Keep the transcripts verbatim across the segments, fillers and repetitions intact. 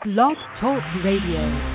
Blog Talk Radio.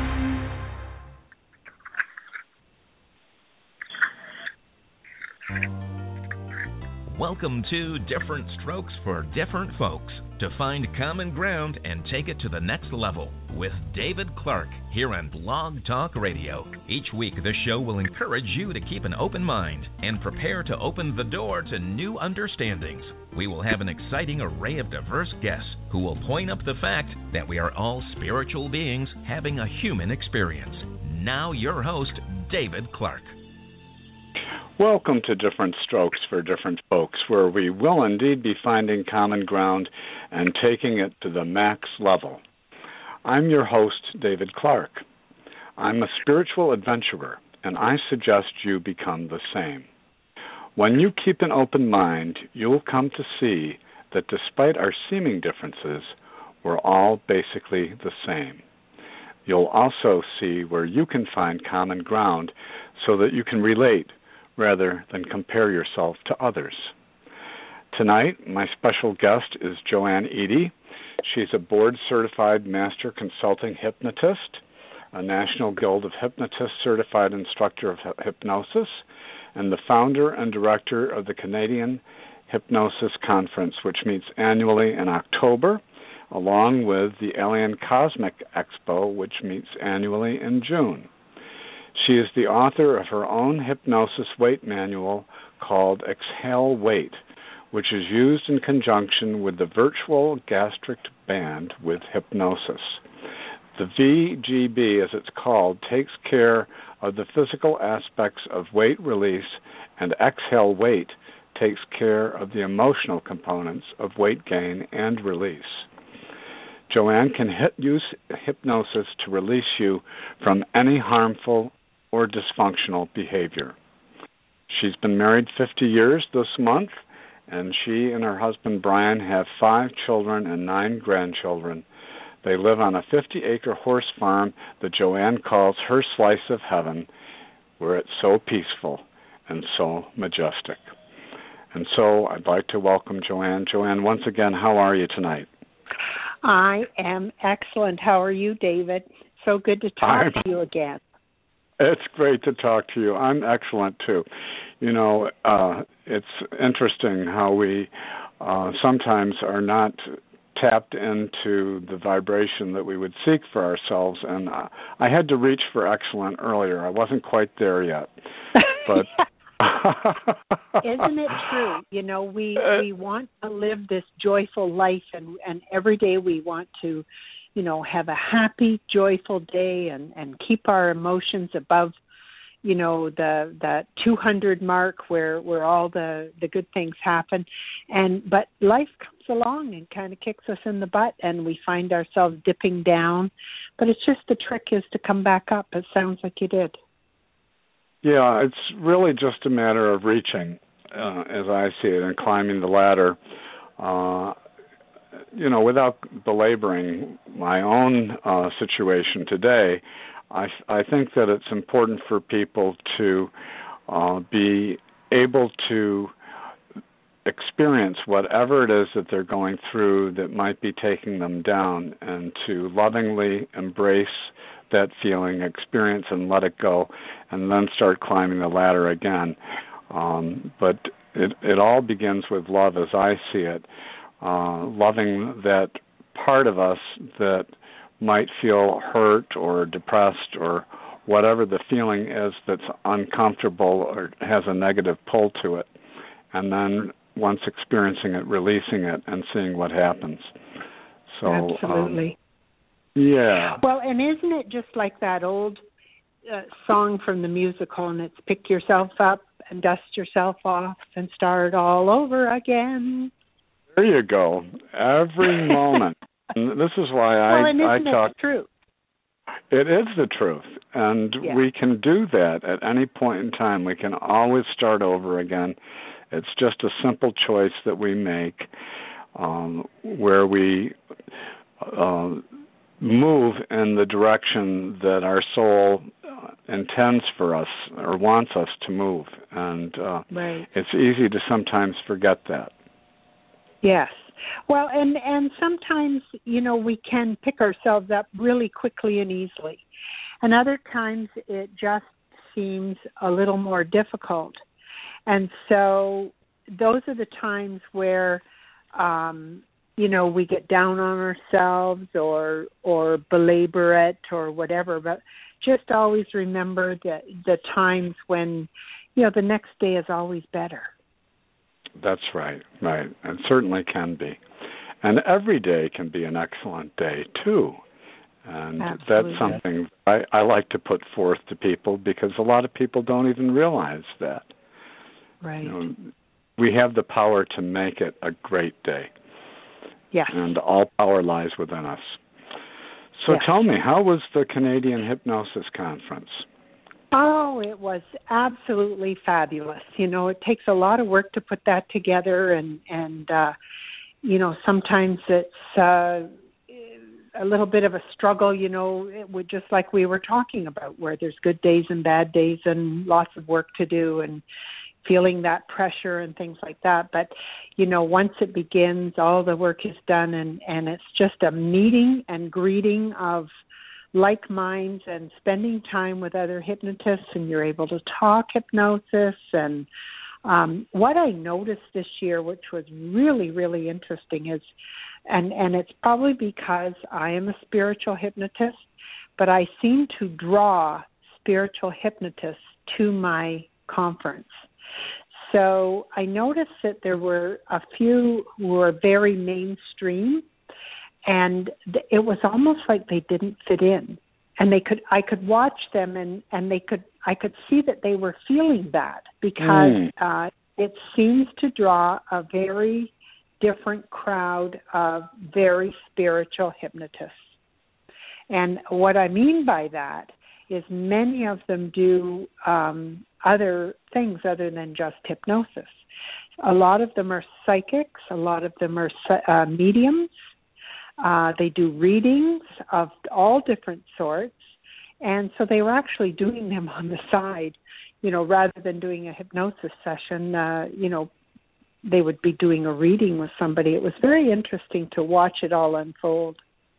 Welcome to Different Strokes for Different Folks, to find common ground and take it to the next level with David Clark here on Blog Talk Radio. Each week, the show will encourage you to keep an open mind and prepare to open the door to new understandings. We will have an exciting array of diverse guests who will point up the fact that we are all spiritual beings having a human experience. Now your host, David Clark. Welcome to Different Strokes for Different Folks, where we will indeed be finding common ground and taking it to the max level. I'm your host, David Clark. I'm a spiritual adventurer, and I suggest you become the same. When you keep an open mind, you'll come to see that despite our seeming differences, we're all basically the same. You'll also see where you can find common ground so that you can relate rather than compare yourself to others. Tonight, my special guest is Joanne Eady. She's a board-certified master consulting hypnotist, a National Guild of Hypnotists certified instructor of hypnosis, and the founder and director of the Canadian Hypnosis Conference, which meets annually in October, along with the Alien Cosmic Expo, which meets annually in June. She is the author of her own hypnosis weight manual called Exhale Weight, which is used in conjunction with the virtual gastric band with hypnosis. The V G B, as it's called, takes care of the physical aspects of weight release, and Exhale Weight takes care of the emotional components of weight gain and release. Joanne can hit, use hypnosis to release you from any harmful or dysfunctional behavior. She's been married fifty years this month, and she and her husband Brian have five children and nine grandchildren. They live on a fifty-acre horse farm that Joanne calls her slice of heaven, where it's so peaceful and so majestic. And so I'd like to welcome Joanne. Joanne, once again, how are you tonight? I am excellent. How are you, David? So good to talk I'm- to you again. It's great to talk to you. I'm excellent, too. You know, uh, it's interesting how we uh, sometimes are not tapped into the vibration that we would seek for ourselves. And uh, I had to reach for excellent earlier. I wasn't quite there yet. But isn't it true? You know, we, we want to live this joyful life, and, and every day we want to, you know, have a happy, joyful day and, and keep our emotions above, you know, the the two hundred mark where, where all the, the good things happen. And but life comes along and kind of kicks us in the butt, and we find ourselves dipping down. But it's just the trick is to come back up. It sounds like you did. Yeah, it's really just a matter of reaching, uh, as I see it, and climbing the ladder. Uh You know, without belaboring my own uh, situation today, I, I think that it's important for people to uh, be able to experience whatever it is that they're going through that might be taking them down, and to lovingly embrace that feeling, experience and let it go, and then start climbing the ladder again. Um, but it, it all begins with love, as I see it. Uh, loving that part of us that might feel hurt or depressed or whatever the feeling is that's uncomfortable or has a negative pull to it. And then once experiencing it, releasing it and seeing what happens. So, absolutely. Um, yeah. Well, and isn't it just like that old uh, song from the musical, and it's pick yourself up and dust yourself off and start all over again? There you go. Every moment. And this is why I, well, and isn't I talk. It the truth? It is the truth. And yeah. we can do that at any point in time. We can always start over again. It's just a simple choice that we make um, where we uh, move in the direction that our soul intends for us or wants us to move. And uh, right. it's easy to sometimes forget that. Yes. Well, and and sometimes, you know, we can pick ourselves up really quickly and easily. And other times it just seems a little more difficult. And so those are the times where, um, you know, we get down on ourselves or or belabor it or whatever. But just always remember that the times when, you know, the next day is always better. That's right, right. And certainly can be. And every day can be an excellent day, too. And Absolutely. That's something I, I like to put forth to people because a lot of people don't even realize that. Right. You know, we have the power to make it a great day. Yes. And all power lies within us. So yes. Tell me, how was the Canadian Hypnosis Conference? Oh, it was absolutely fabulous. You know, it takes a lot of work to put that together, and, and uh, you know, sometimes it's uh, a little bit of a struggle, you know, it would, just like we were talking about, where there's good days and bad days and lots of work to do and feeling that pressure and things like that. But, you know, once it begins, all the work is done, and, and it's just a meeting and greeting of like minds and spending time with other hypnotists, and you're able to talk hypnosis. And um, what I noticed this year, which was really, really interesting, is, and, and it's probably because I am a spiritual hypnotist, but I seem to draw spiritual hypnotists to my conference. So I noticed that there were a few who were very mainstream, and th- it was almost like they didn't fit in. And they could, I could watch them, and, and they could, I could see that they were feeling that because mm. uh, it seems to draw a very different crowd of very spiritual hypnotists. And what I mean by that is many of them do um, other things other than just hypnosis. A lot of them are psychics. A lot of them are uh, mediums. Uh, they do readings of all different sorts. And so they were actually doing them on the side, you know, rather than doing a hypnosis session, uh, you know, they would be doing a reading with somebody. It was very interesting to watch it all unfold.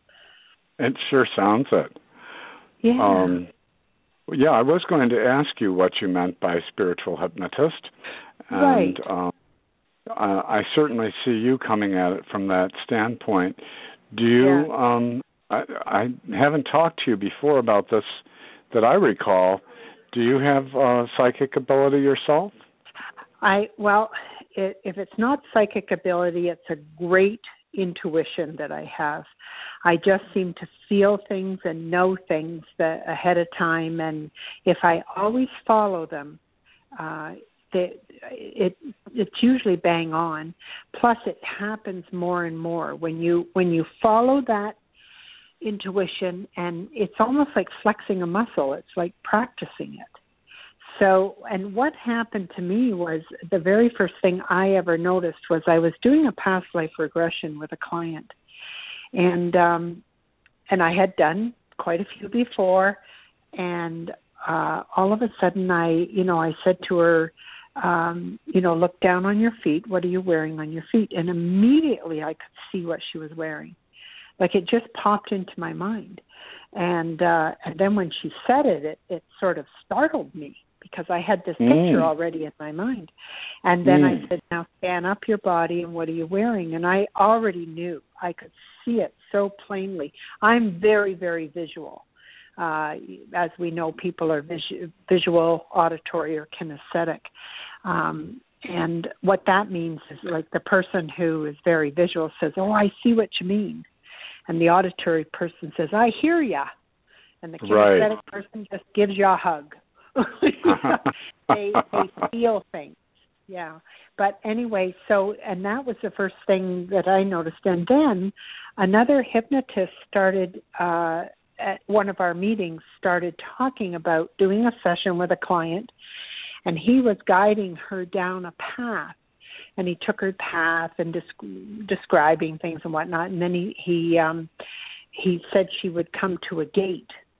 It sure sounds it. Yeah. Um, yeah, I was going to ask you what you meant by spiritual hypnotist. And, right. Um, uh, I certainly see you coming at it from that standpoint. Do you, yeah. um, I, I haven't talked to you before about this that I recall. Do you have uh, psychic ability yourself? I, well, it, if it's not psychic ability, it's a great intuition that I have. I just seem to feel things and know things that ahead of time, and if I always follow them, uh, they, it it's usually bang on. Plus, it happens more and more when you when you follow that intuition, and it's almost like flexing a muscle. It's like practicing it. So, and what happened to me was the very first thing I ever noticed was I was doing a past life regression with a client. And um, and I had done quite a few before, and uh, all of a sudden I, you know, I said to her, um, you know, look down on your feet. What are you wearing on your feet? And immediately I could see what she was wearing. Like it just popped into my mind. And uh, and then when she said it, it, it sort of startled me because I had this mm. picture already in my mind. And then mm. I said, now scan up your body and what are you wearing? And I already knew. I could see it so plainly. I'm very, very visual. Uh, as we know, people are visu- visual, auditory, or kinesthetic. Um, and what that means is like the person who is very visual says, oh, I see what you mean. And the auditory person says, I hear ya. And the kinesthetic right. person just gives you a hug. they, they feel things. Yeah. But anyway, so, and that was the first thing that I noticed. And then another hypnotist started, uh, at one of our meetings, started talking about doing a session with a client, and he was guiding her down a path. And he took her path and desc- describing things and whatnot. And then he, he, um, he said she would come to a gate.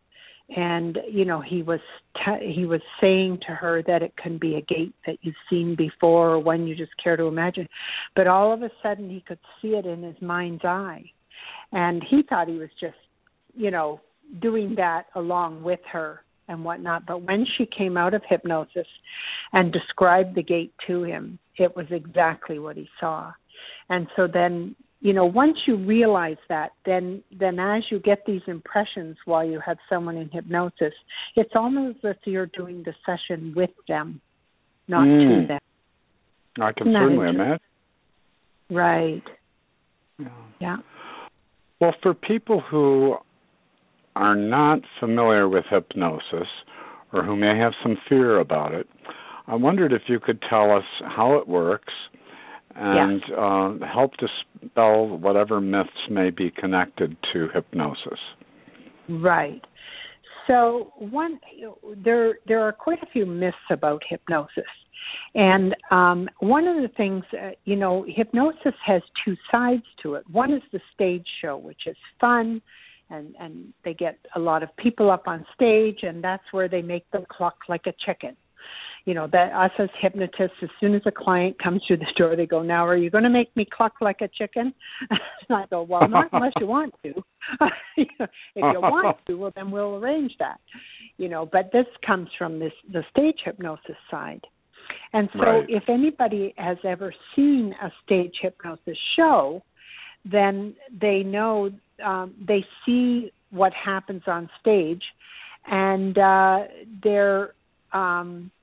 and you know he was t- he was saying to her that it can be a gate that you've seen before or one you just care to imagine, but all of a sudden he could see it in his mind's eye, and he thought he was just you know doing that along with her and whatnot. But when she came out of hypnosis and described the gate to him, it was exactly what he saw. And so then, you know, once you realize that, then then as you get these impressions while you have someone in hypnosis, it's almost as if you're doing the session with them, not mm. to them. I can certainly imagine. Right. Yeah. yeah. Well, for people who are not familiar with hypnosis or who may have some fear about it, I wondered if you could tell us how it works and yes. uh, help dispel whatever myths may be connected to hypnosis. Right. So one, there there are quite a few myths about hypnosis, and um, one of the things, uh, you know, hypnosis has two sides to it. One is the stage show, which is fun, and and they get a lot of people up on stage, and that's where they make them cluck like a chicken. You know, that us as hypnotists, as soon as a client comes through the door, they go, now, are you going to make me cluck like a chicken? And I go, well, not unless you want to. If you want to, well, then we'll arrange that. You know, but this comes from this the stage hypnosis side. And so right. if anybody has ever seen a stage hypnosis show, then they know, um, they see what happens on stage, and uh, they're... Um,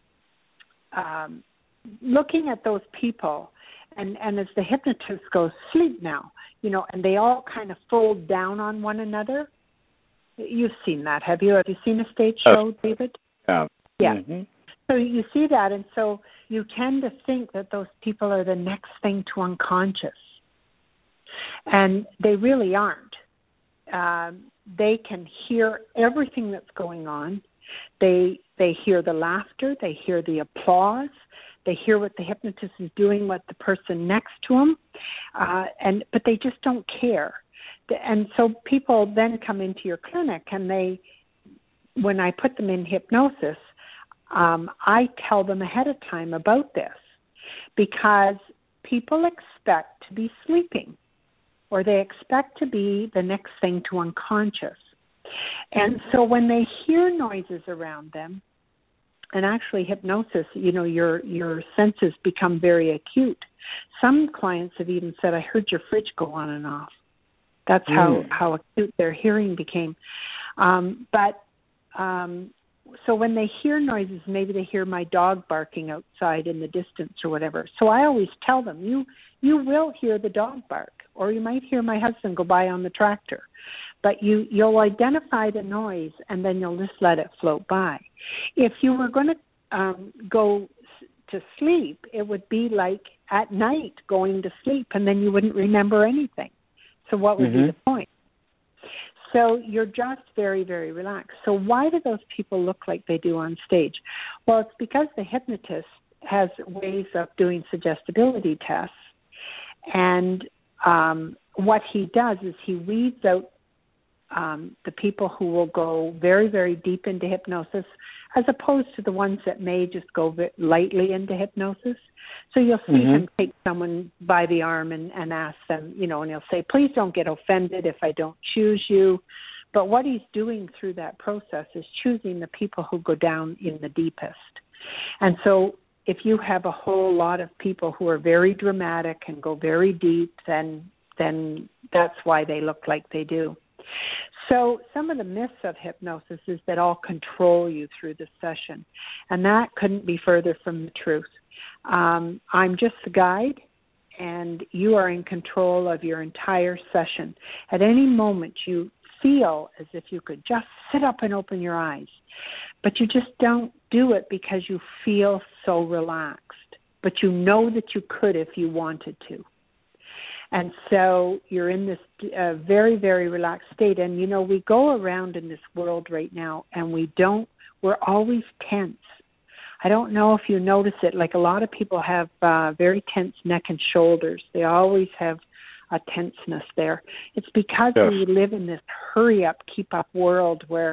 Um, looking at those people, and, and as the hypnotist goes, sleep now, you know, and they all kind of fold down on one another. You've seen that, have you? Have you seen a stage show, David? Yeah. Yeah. Mm-hmm. So you see that, and so you tend to think that those people are the next thing to unconscious. And they really aren't. Um, they can hear everything that's going on. They they hear the laughter, they hear the applause, they hear what the hypnotist is doing with the person next to them, uh, and but they just don't care. And so people then come into your clinic, and they, when I put them in hypnosis, um, I tell them ahead of time about this, because people expect to be sleeping, or they expect to be the next thing to unconscious. And so when they hear noises around them, and actually hypnosis, you know, your your senses become very acute. Some clients have even said, I heard your fridge go on and off. That's mm. how, how acute their hearing became. Um, but um, so when they hear noises, maybe they hear my dog barking outside in the distance or whatever. So I always tell them, you you will hear the dog bark, or you might hear my husband go by on the tractor. But you, you'll identify the noise, and then you'll just let it float by. If you were going to um, go to sleep, it would be like at night going to sleep, and then you wouldn't remember anything. So what would mm-hmm. be the point? So you're just very, very relaxed. So why do those people look like they do on stage? Well, it's because the hypnotist has ways of doing suggestibility tests, and um, what he does is he weeds out Um, the people who will go very, very deep into hypnosis, as opposed to the ones that may just go lightly into hypnosis. So you'll see mm-hmm. him take someone by the arm and, and ask them, you know, and he'll say, please don't get offended if I don't choose you. But what he's doing through that process is choosing the people who go down in the deepest. And so if you have a whole lot of people who are very dramatic and go very deep, then then that's why they look like they do. So some of the myths of hypnosis is that I'll control you through the session, and that couldn't be further from the truth. Um, I'm just the guide, and you are in control of your entire session. At any moment, you feel as if you could just sit up and open your eyes, but you just don't do it because you feel so relaxed, but you know that you could if you wanted to. And so you're in this uh, very, very relaxed state. And, you know, we go around in this world right now, and we don't, we're always tense. I don't know if you notice it. Like, a lot of people have uh, very tense neck and shoulders. They always have a tenseness there. It's because yes. we live in this hurry-up, keep-up world where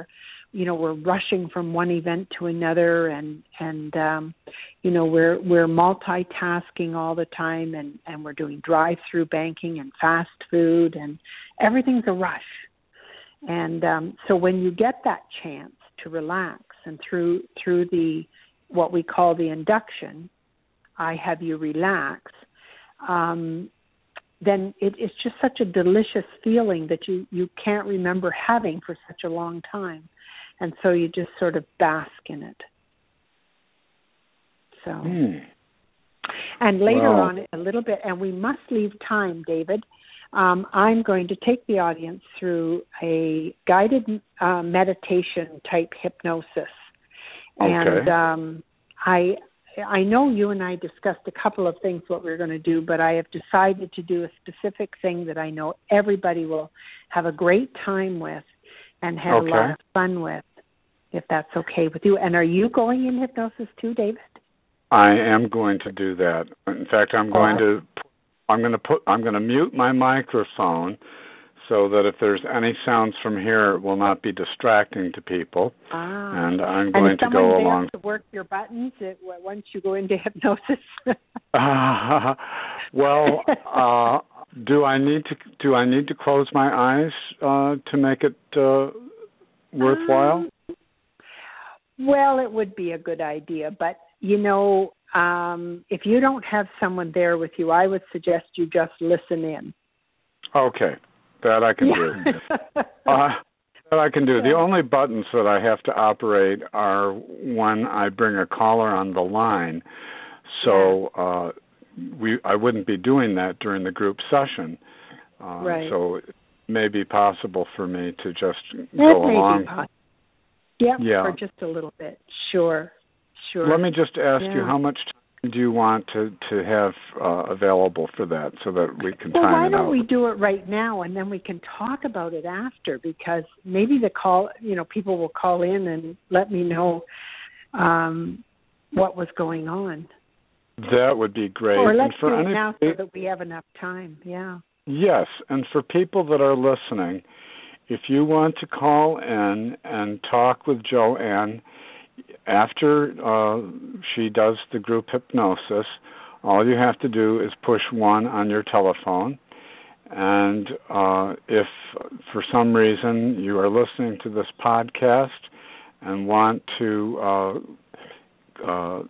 you know, we're rushing from one event to another, and and um, you know, we're we're multitasking all the time, and, and we're doing drive-through banking and fast food, and everything's a rush. And um, so when you get that chance to relax, and through through the what we call the induction, I have you relax. Um, then it, it's just such a delicious feeling that you, you can't remember having for such a long time. And so you just sort of bask in it. So, mm. And later wow. on, a little bit, and we must leave time, David, um, I'm going to take the audience through a guided uh, meditation type hypnosis. Okay. And um, I... I know you and I discussed a couple of things what we we're going to do, but I have decided to do a specific thing that I know everybody will have a great time with and have okay. a lot of fun with, if that's okay with you. And are you going in hypnosis too, David? I am going to do that. In fact, I'm going to I'm going to put I'm going to mute my microphone so that if there's any sounds from here, it will not be distracting to people. Ah. And I'm going and to go there along. to work your buttons it, once you go into hypnosis? uh, well, uh, do I need to do I need to close my eyes uh, to make it uh, worthwhile? Um, well, it would be a good idea, but you know, um, if you don't have someone there with you, I would suggest you just listen in. Okay. That I can yeah. do. uh, that I can do. The only buttons that I have to operate are when I bring a caller on the line. So uh, we, I wouldn't be doing that during the group session. Uh, right. So it may be possible for me to just it go may along. Be possible. Yep, yeah, for just a little bit. Sure, sure. Let me just ask yeah. you, how much time do you want to, to have uh, available for that so that we can well, time why it don't out? we do it right now, and then we can talk about it after, because maybe the call, you know, people will call in and let me know um, what was going on. That would be great. Or let's and for do it any, now so that we have enough time, yeah. Yes, and for people that are listening, if you want to call in and talk with Joanne after uh, she does the group hypnosis, all you have to do is push one on your telephone. And uh, if for some reason you are listening to this podcast and want to uh, uh,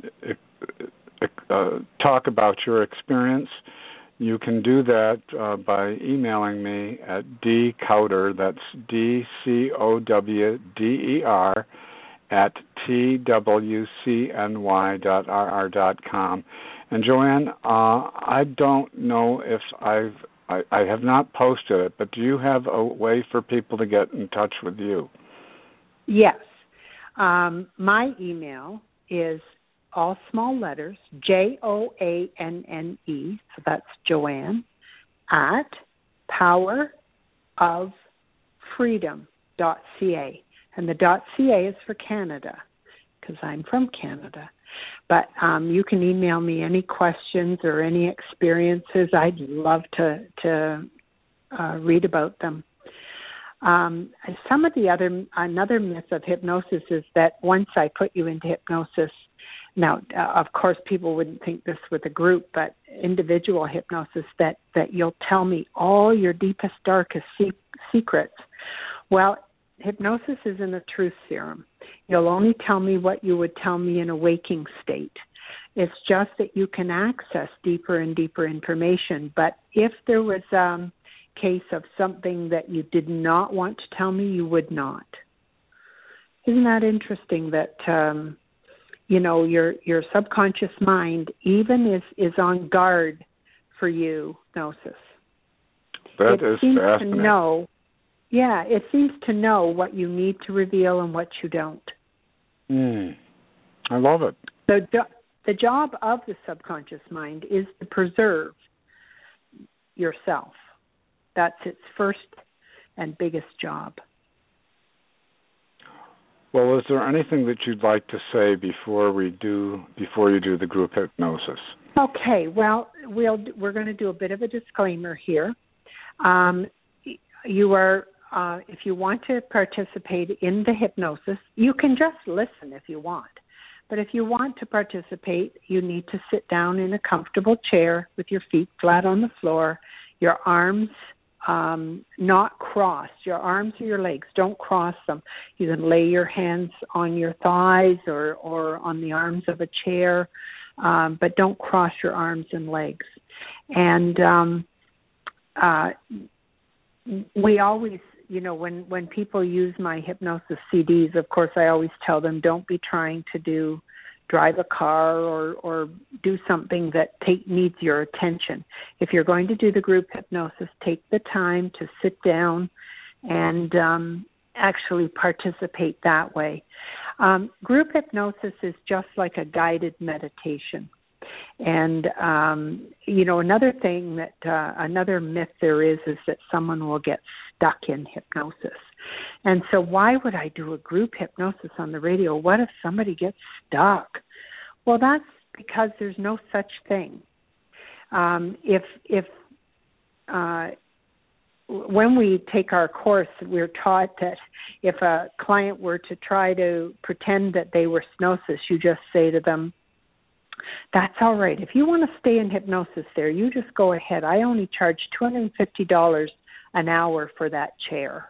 uh, talk about your experience, you can do that uh, by emailing me at dcowder, that's D C O W D E R, at T W C N Y dot R R dot com. And Joanne, uh, I don't know if I've, I, I have not posted it, but do you have a way for people to get in touch with you? Yes. Um, my email is all small letters, J O A N N E, so that's Joanne, at power of freedom dot c a. And the .ca is for Canada, because I'm from Canada. But um, you can email me any questions or any experiences. I'd love to to uh, read about them. Um, some of the other, another myth of hypnosis is that once I put you into hypnosis, now, uh, of course, people wouldn't think this with a group, but individual hypnosis, that, that you'll tell me all your deepest, darkest se- secrets. Well, hypnosis isn't a truth serum. You'll only tell me what you would tell me in a waking state. It's just that you can access deeper and deeper information. But if there was a um, case of something that you did not want to tell me, you would not. Isn't that interesting that, um, you know, your your subconscious mind even is, is on guard for you, Gnosis. That it is seems fascinating. To know, yeah, it seems to know what you need to reveal and what you don't. Mm, I love it. The, the job of the subconscious mind is to preserve yourself. That's its first and biggest job. Well, is there anything that you'd like to say before we do before you do the group hypnosis? Okay. Well, we'll we're going to do a bit of a disclaimer here. Um, you are uh, if you want to participate in the hypnosis, you can just listen if you want. But if you want to participate, you need to sit down in a comfortable chair with your feet flat on the floor, your arms um, not crossed, your arms or your legs, don't cross them. You can lay your hands on your thighs or, or on the arms of a chair, um, but don't cross your arms and legs. And um, uh, we always, you know, when, when people use my hypnosis C Ds, of course, I always tell them don't be trying to do drive a car or, or do something that take needs your attention. If you're going to do the group hypnosis, take the time to sit down and um, actually participate that way. Um, group hypnosis is just like a guided meditation. And, um, you know, another thing that, uh, another myth there is, is that someone will get stuck in hypnosis. And so why would I do a group hypnosis on the radio? What if somebody gets stuck? Well, that's because there's no such thing. Um, if, if, uh, when we take our course, we're taught that if a client were to try to pretend that they were hypnosis, you just say to them, that's all right. If you want to stay in hypnosis there, you just go ahead. I only charge two hundred fifty dollars an hour for that chair.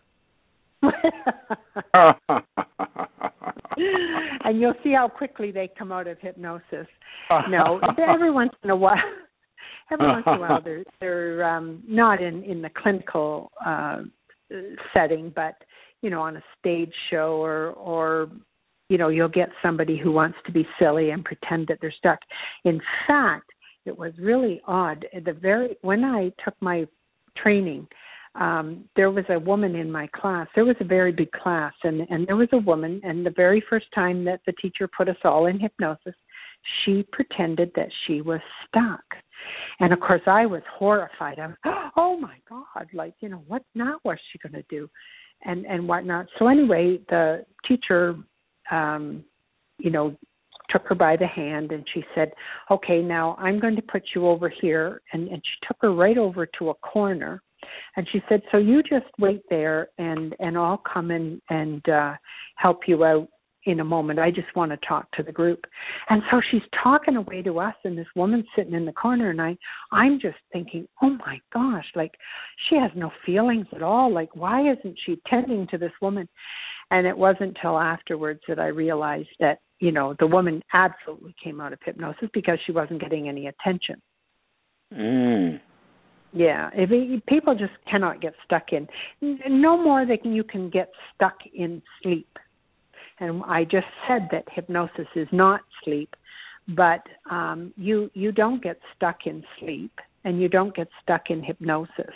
And you'll see how quickly they come out of hypnosis. No, every once in a while, every once in a while, they're they're um, not in in the clinical uh, setting, but you know, on a stage show or or. You know, you'll get somebody who wants to be silly and pretend that they're stuck. In fact, it was really odd. At the very when I took my training, um, there was a woman in my class. There was a very big class, and, and there was a woman, and the very first time that the teacher put us all in hypnosis, she pretended that she was stuck. And, of course, I was horrified. I was, oh, my God, like, you know, what now was she going to do and, and whatnot. So anyway, the teacher Um, you know, took her by the hand and she said, okay, now I'm going to put you over here. And, and she took her right over to a corner. And she said, so you just wait there and, and I'll come in and uh, help you out in a moment. I just want to talk to the group. And so she's talking away to us and this woman's sitting in the corner. And I, I'm just thinking, oh, my gosh, like she has no feelings at all. Like, why isn't she tending to this woman? And it wasn't until afterwards that I realized that, you know, the woman absolutely came out of hypnosis because she wasn't getting any attention. Mm. Yeah, if it, people just cannot get stuck in. No more than you can get stuck in sleep. And I just said that hypnosis is not sleep, but um, you you don't get stuck in sleep and you don't get stuck in hypnosis.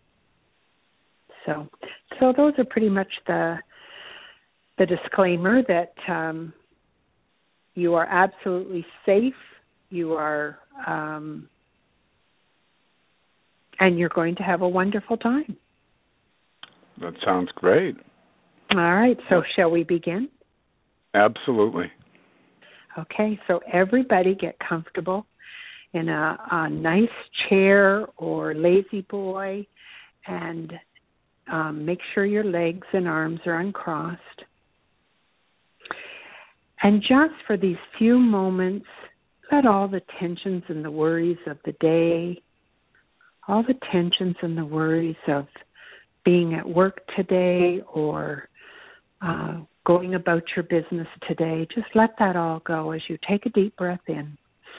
So, so those are pretty much the the disclaimer that um, you are absolutely safe, you are, um, and you're going to have a wonderful time. That sounds great. All right, so shall we begin? Absolutely. Okay, so everybody get comfortable in a, a nice chair or lazy boy, and um, make sure your legs and arms are uncrossed. And just for these few moments, let all the tensions and the worries of the day, all the tensions and the worries of being at work today or uh, going about your business today, just let that all go as you take a deep breath in.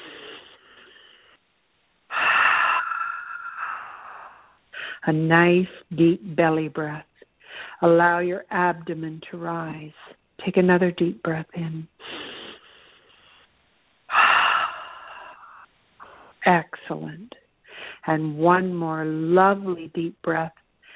A nice deep belly breath. Allow your abdomen to rise. Take another deep breath in. Excellent. And one more lovely deep breath.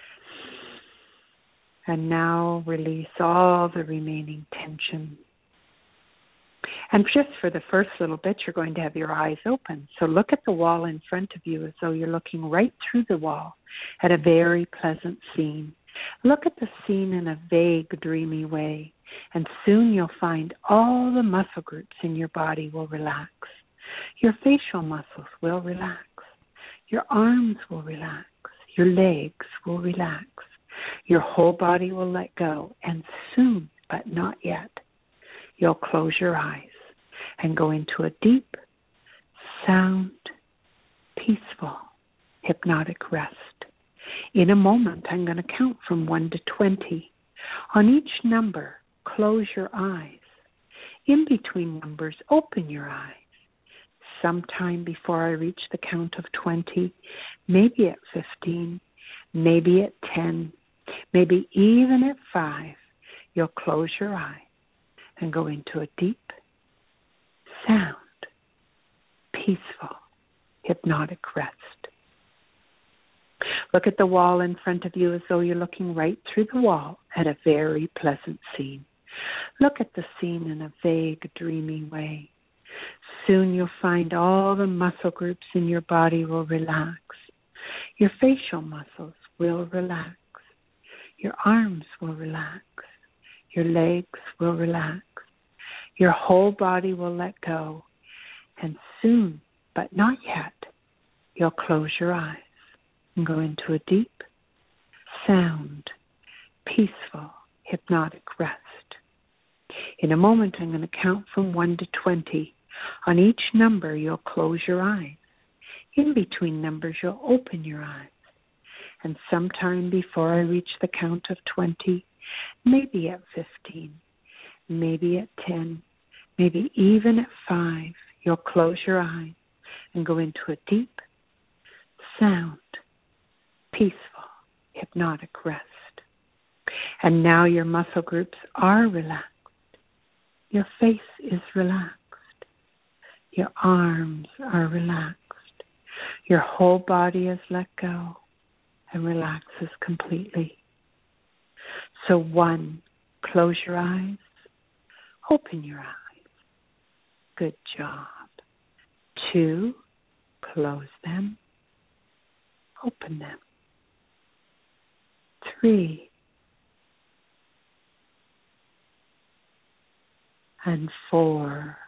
And now release all the remaining tension. And just for the first little bit, you're going to have your eyes open. So look at the wall in front of you as though you're looking right through the wall at a very pleasant scene. Look at the scene in a vague, dreamy way, and soon you'll find all the muscle groups in your body will relax. Your facial muscles will relax. Your arms will relax. Your legs will relax. Your whole body will let go, and soon, but not yet, you'll close your eyes and go into a deep, sound, peaceful, hypnotic rest. In a moment, I'm going to count from one to twenty. On each number, close your eyes. In between numbers, open your eyes. Sometime before I reach the count of twenty, maybe at fifteen, maybe at ten, maybe even at five, you'll close your eyes and go into a deep, sound, peaceful, hypnotic rest. Look at the wall in front of you as though you're looking right through the wall at a very pleasant scene. Look at the scene in a vague, dreamy way. Soon you'll find all the muscle groups in your body will relax. Your facial muscles will relax. Your arms will relax. Your legs will relax. Your whole body will let go. And soon, but not yet, you'll close your eyes and go into a deep, sound, peaceful, hypnotic rest. In a moment, I'm going to count from one to twenty. On each number, you'll close your eyes. In between numbers, you'll open your eyes. And sometime before I reach the count of twenty, maybe at fifteen, maybe at ten, maybe even at five, you'll close your eyes and go into a deep, sound, peaceful, hypnotic rest. And now your muscle groups are relaxed. Your face is relaxed. Your arms are relaxed. Your whole body is let go and relaxes completely. So one, close your eyes, open your eyes. Good job. Two, close them, open them. Three, and four,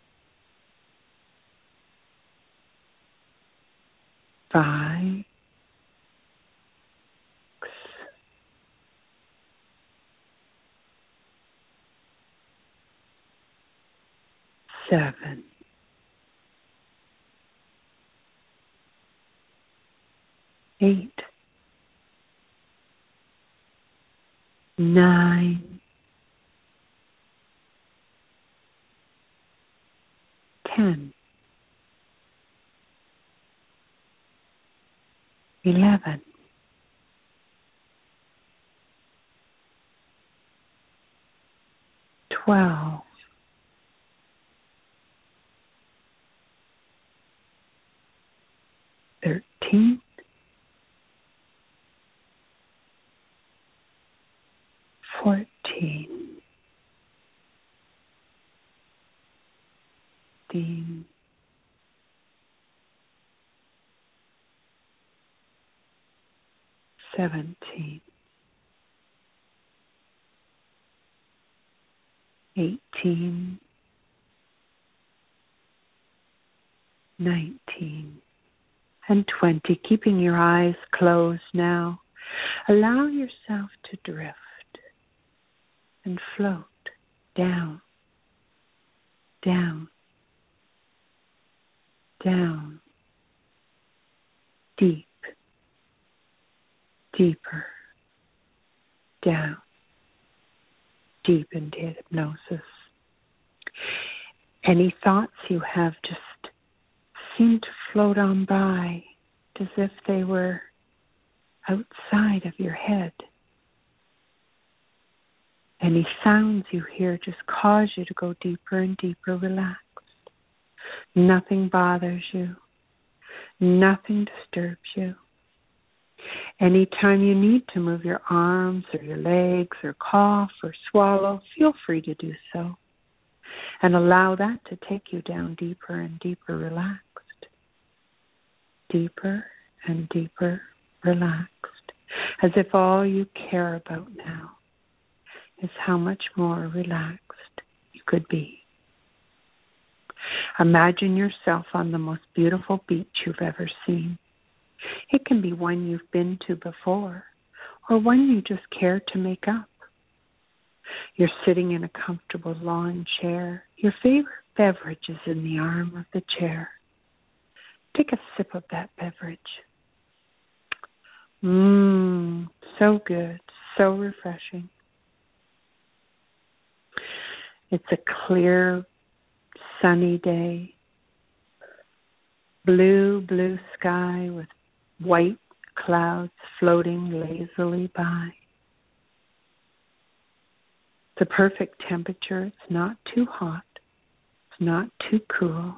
five, six, seven, eight, nine, ten, eleven, twelve, thirteen, fourteen, fifteen, seventeen, eighteen, nineteen, and twenty. Keeping your eyes closed now, allow yourself to drift and float down, down, down, deep, deeper, down, deep into hypnosis. Any thoughts you have just seem to float on by as if they were outside of your head. Any sounds you hear just cause you to go deeper and deeper relaxed. Nothing bothers you. Nothing disturbs you. Anytime you need to move your arms or your legs or cough or swallow, feel free to do so. And allow that to take you down deeper and deeper relaxed. Deeper and deeper relaxed. As if all you care about now is how much more relaxed you could be. Imagine yourself on the most beautiful beach you've ever seen. It can be one you've been to before, or one you just care to make up. You're sitting in a comfortable lawn chair. Your favorite beverage is in the arm of the chair. Take a sip of that beverage. Mmm, so good, so refreshing. It's a clear, sunny day. Blue, blue sky with white clouds floating lazily by. It's a perfect temperature. It's not too hot. It's not too cool.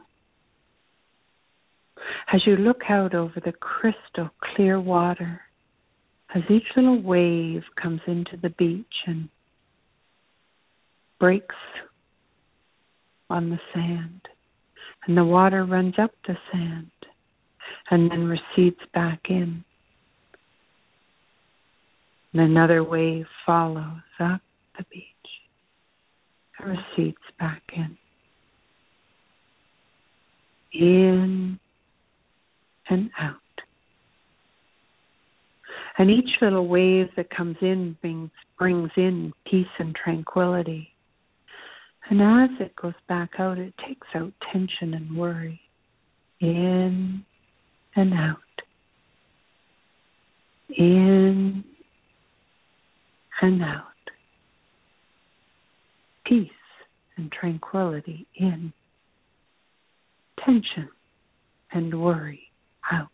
As you look out over the crystal clear water, as each little wave comes into the beach and breaks on the sand, and the water runs up the sand and then recedes back in. And another wave follows up the beach and recedes back in. In and out. And each little wave that comes in brings, brings in peace and tranquility. And as it goes back out, it takes out tension and worry. In and out. In and out. Peace and tranquility in. Tension and worry out.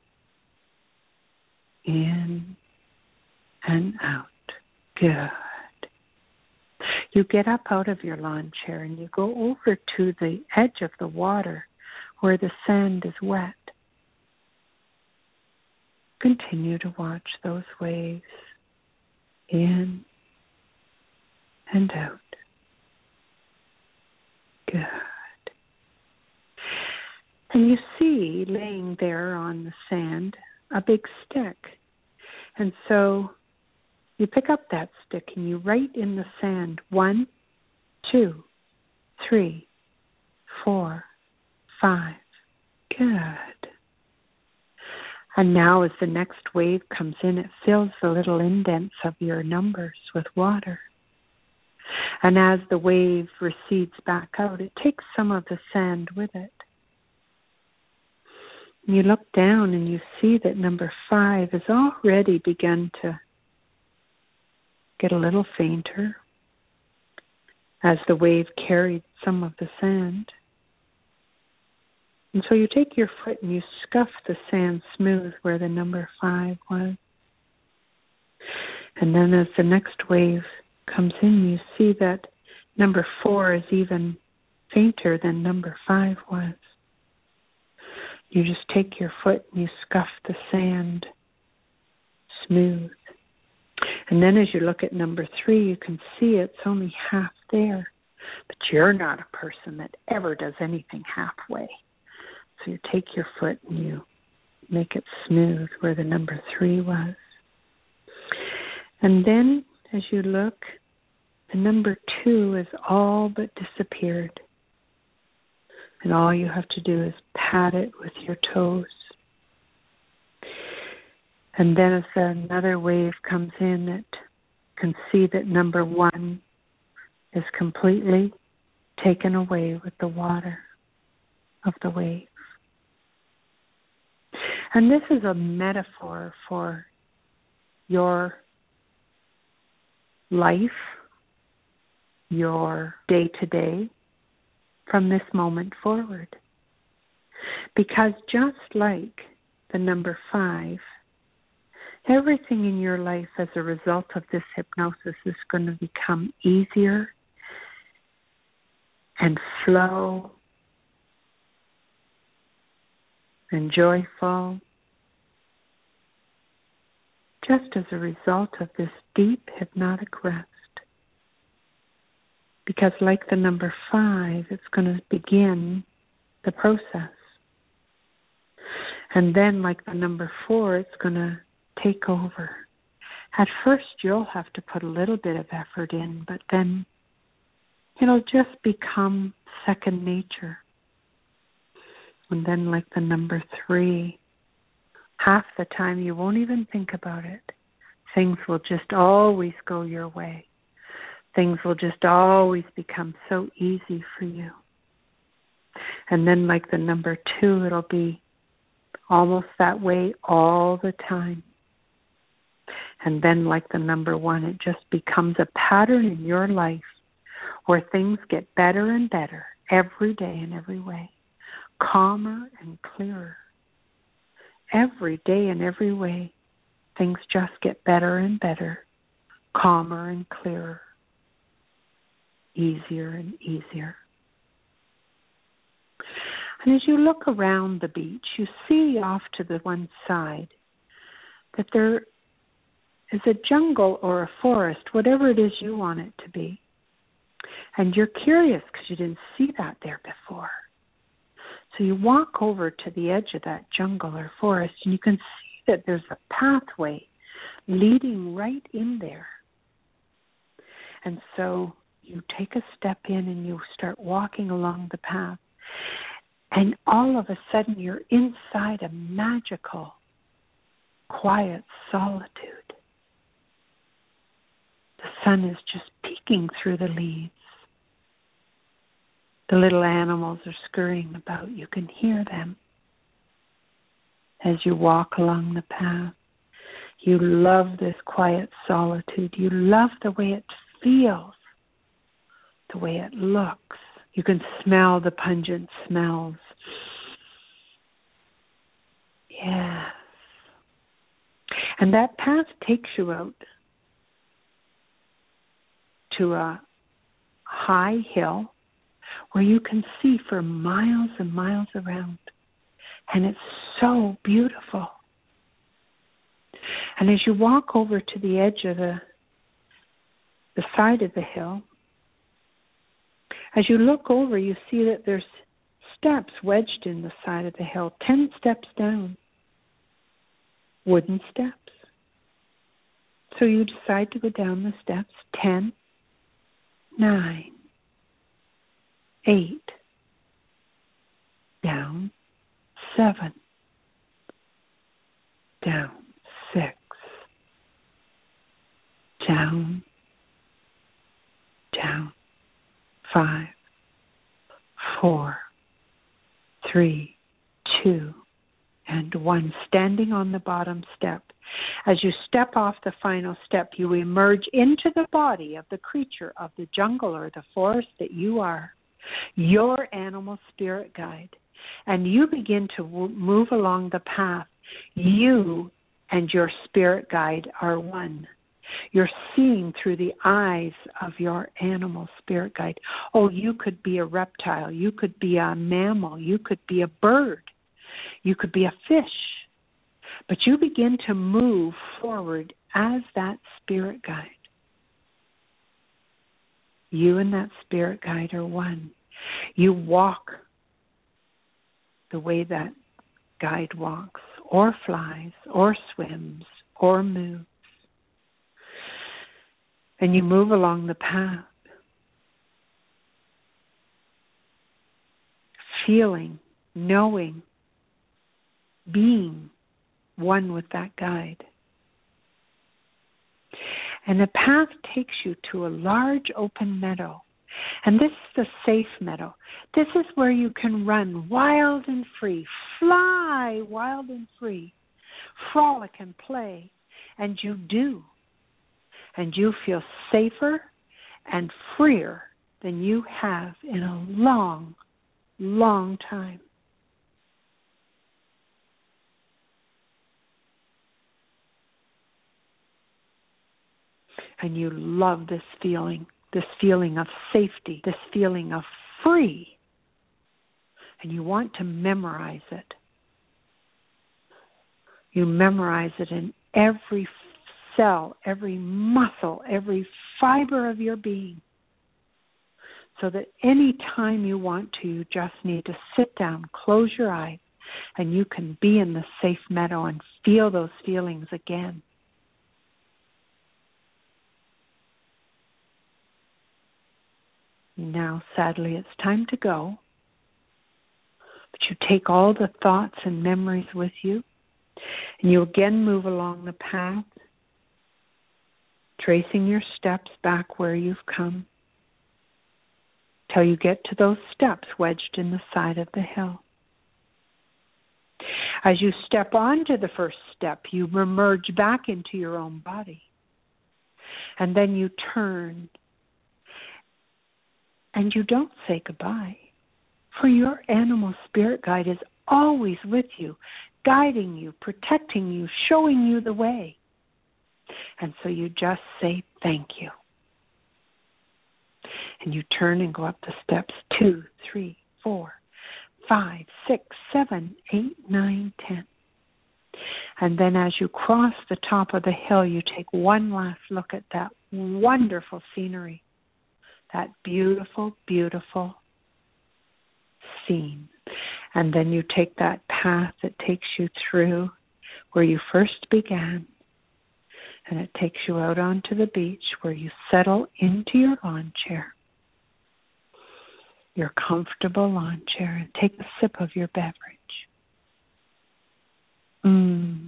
In and out. Good. You get up out of your lawn chair and you go over to the edge of the water where the sand is wet. Continue to watch those waves in and out. Good. And you see laying there on the sand a big stick. And so you pick up that stick and you write in the sand one, two, three, four, five. Good. And now as the next wave comes in, it fills the little indents of your numbers with water. And as the wave recedes back out, it takes some of the sand with it. You look down and you see that number five has already begun to get a little fainter as the wave carried some of the sand. And so you take your foot and you scuff the sand smooth where the number five was. And then as the next wave comes in, you see that number four is even fainter than number five was. You just take your foot and you scuff the sand smooth. And then as you look at number three, you can see it's only half there. But you're not a person that ever does anything halfway. So you take your foot and you make it smooth where the number three was. And then as you look, the number two is all but disappeared. And all you have to do is pat it with your toes. And then as another wave comes in, it can see that number one is completely taken away with the water of the wave. And this is a metaphor for your life, your day-to-day, from this moment forward. Because just like the number five, everything in your life as a result of this hypnosis is going to become easier and flow and joyful, just as a result of this deep hypnotic rest. Because like the number five, it's going to begin the process. And then like the number four, it's going to take over. At first, you'll have to put a little bit of effort in, but then it'll just become second nature. And then like the number three, half the time you won't even think about it. things will just always go your way. Things will just always become so easy for you. And then like the number two, it'll be almost that way all the time. And then like the number one, it just becomes a pattern in your life where things get better and better every day in every way, calmer and clearer. Every day in every way, things just get better and better, calmer and clearer, easier and easier. And as you look around the beach, you see off to the one side that there is a jungle or a forest, whatever it is you want it to be. And you're curious because you didn't see that there before. So you walk over to the edge of that jungle or forest, and you can see that there's a pathway leading right in there. And so you take a step in and you start walking along the path. And all of a sudden you're inside a magical, quiet solitude. The sun is just peeking through the leaves. The little animals are scurrying about. You can hear them as you walk along the path. You love this quiet solitude. You love the way it feels, the way it looks. You can smell the pungent smells. Yes. And that path takes you out to a high hill where you can see for miles and miles around. And it's so beautiful. And as you walk over to the edge of the, the side of the hill, as you look over, you see that there's steps wedged in the side of the hill, ten steps down, wooden steps. So you decide to go down the steps, ten, nine, eight, down, seven, down, six, down, down, five, four, three, two, and one. Standing on the bottom step. As you step off the final step, you emerge into the body of the creature of the jungle or the forest that you are, your animal spirit guide. And you begin to w- move along the path. You and your spirit guide are one. You're seeing through the eyes of your animal spirit guide. Oh, you could be a reptile. You could be a mammal. You could be a bird. You could be a fish. But you begin to move forward as that spirit guide. You and that spirit guide are one. You walk the way that guide walks, or flies, or swims, or moves. And you move along the path, feeling, knowing, being one with that guide. And the path takes you to a large open meadow. And this is the safe meadow. This is where you can run wild and free, fly wild and free, frolic and play. And you do. And you feel safer and freer than you have in a long, long time. And you love this feeling, this feeling of safety, this feeling of free. And you want to memorize it. You memorize it in every cell, every muscle, every fiber of your being. So that any time you want to, you just need to sit down, close your eyes, and you can be in the safe meadow and feel those feelings again. Now, sadly, it's time to go. But you take all the thoughts and memories with you, and you again move along the path. tracing your steps back where you've come, till you get to those steps wedged in the side of the hill. As you step onto the first step, you emerge back into your own body. And then you turn, and you don't say goodbye, for your animal spirit guide is always with you, guiding you, protecting you, showing you the way. And so you just say thank you. And you turn and go up the steps, two, three, four, five, six, seven, eight, nine, ten. And then as you cross the top of the hill, you take one last look at that wonderful scenery, that beautiful, beautiful scene. And then you take that path that takes you through where you first began, and it takes you out onto the beach where you settle into your lawn chair, your comfortable lawn chair, and take a sip of your beverage. Mm.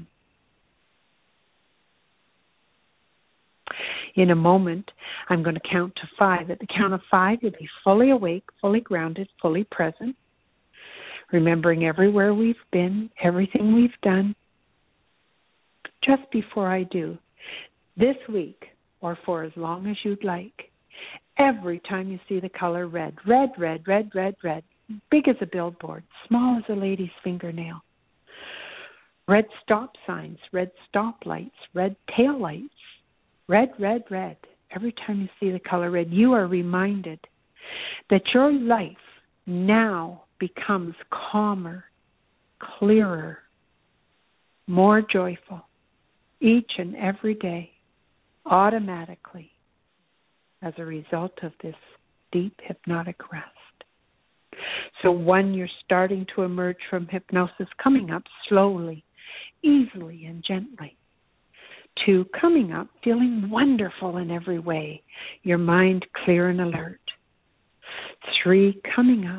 In a moment, I'm going to count to five. At the count of five, you'll be fully awake, fully grounded, fully present, remembering everywhere we've been, everything we've done. Just before I do, this week, or for as long as you'd like, every time you see the color red, red, red, red, red, red, big as a billboard, small as a lady's fingernail, red stop signs, red stop lights, red tail lights, red, red, red. Every time you see the color red, you are reminded that your life now becomes calmer, clearer, more joyful each and every day, automatically, as a result of this deep hypnotic rest. So one, you're starting to emerge from hypnosis, coming up slowly, easily, and gently. Two, coming up, feeling wonderful in every way, your mind clear and alert. Three, coming up,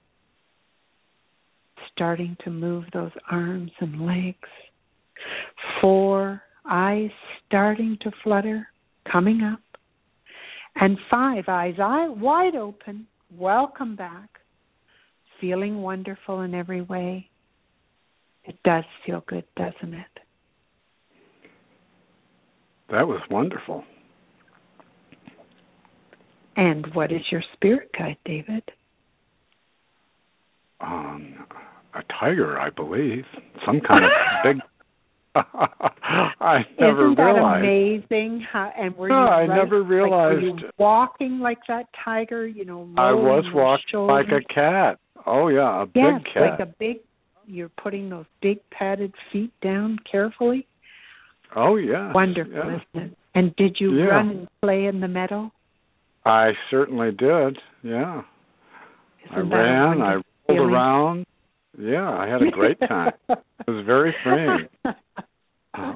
starting to move those arms and legs. Four, eyes starting to flutter, coming up. And five, eyes eye wide open, welcome back, feeling wonderful in every way. It does feel good, doesn't it? That was wonderful. And what is your spirit guide, David? Um, a tiger, I believe. Some kind of big... I never Isn't that realized. amazing? How, and were you no, I right? never realized. Like, were you walking like that tiger? You know, I was walking shoulders? like a cat. Oh yeah, a yes, big cat. like a big. You're putting those big padded feet down carefully. Oh yeah, wonderful, yeah. isn't it? And did you yeah. run and play in the meadow? I certainly did. Yeah, Isn't I ran. I rolled feeling? around. Yeah, I had a great time. It was very freeing. Uh,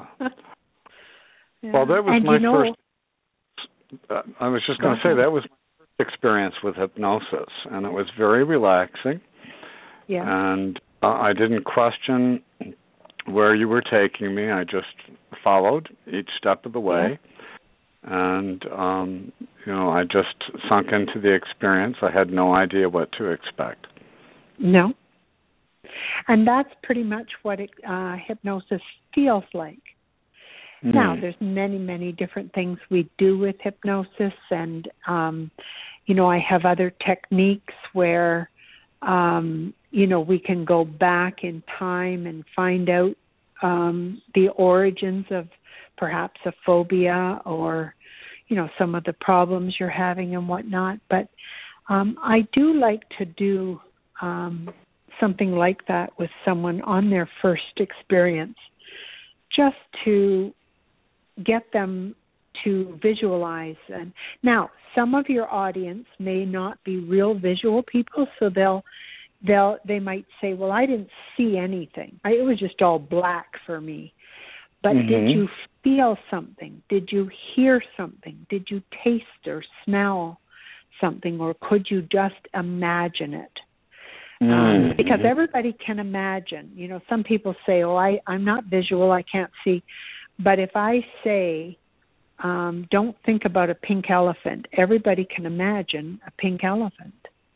yeah. Well, that was and my you know, first. Uh, I was just going to say that was my first experience with hypnosis, and it was very relaxing. Yeah. And uh, I didn't question where you were taking me. I just followed each step of the way. Yeah. And, um, you know, I just sunk into the experience. I had no idea what to expect. No. And that's pretty much what it, uh, hypnosis feels like. Mm. Now, there's many, many different things we do with hypnosis. And, um, you know, I have other techniques where, um, you know, we can go back in time and find out um, the origins of perhaps a phobia or, you know, some of the problems you're having and whatnot. But um, I do like to do um, something like that with someone on their first experience, just to get them to visualize. And now, some of your audience may not be real visual people, so they'll they'll they might say, "Well, I didn't see anything. I, it was just all black for me." But mm-hmm. did you feel something? Did you hear something? Did you taste or smell something, or could you just imagine it? Mm-hmm. Um, because everybody can imagine. You know, some people say, "Oh, I, I'm not visual. I can't see." But if I say, um, don't think about a pink elephant. Everybody can imagine a pink elephant.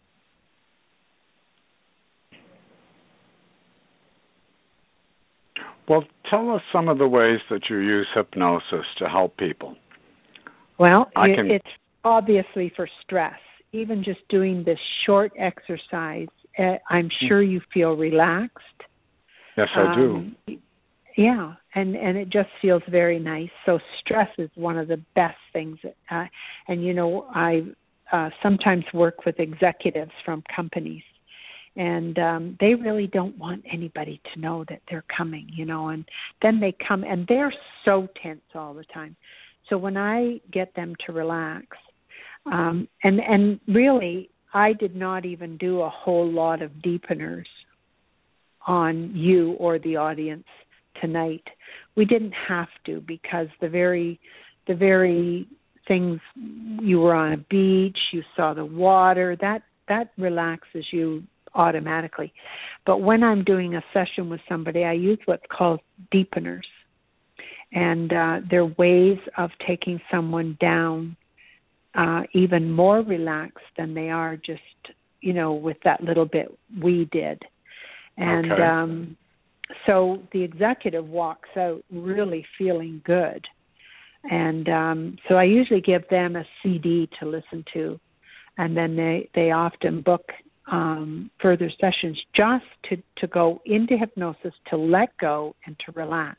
Well, tell us some of the ways that you use hypnosis to help people. Well, I it, can... it's obviously for stress. Even just doing this short exercise, uh, I'm sure you feel relaxed. Yes, I do. Um, yeah, and, and it just feels very nice. So stress is one of the best things. Uh, and, you know, I uh, sometimes work with executives from companies, and um, they really don't want anybody to know that they're coming, you know, and then they come, and they're so tense all the time. So when I get them to relax, um, and, and really, I did not even do a whole lot of deepeners on you or the audience tonight. We didn't have to, because the very, the very things, you were on a beach, you saw the water, that, that relaxes you automatically. But when I'm doing a session with somebody, I use what's called deepeners. And uh, they're ways of taking someone down uh, even more relaxed than they are just, you know, with that little bit we did. And okay. um, so the executive walks out really feeling good. And um, so I usually give them a C D to listen to. And then they, they often book um, further sessions just to, to go into hypnosis, to let go and to relax.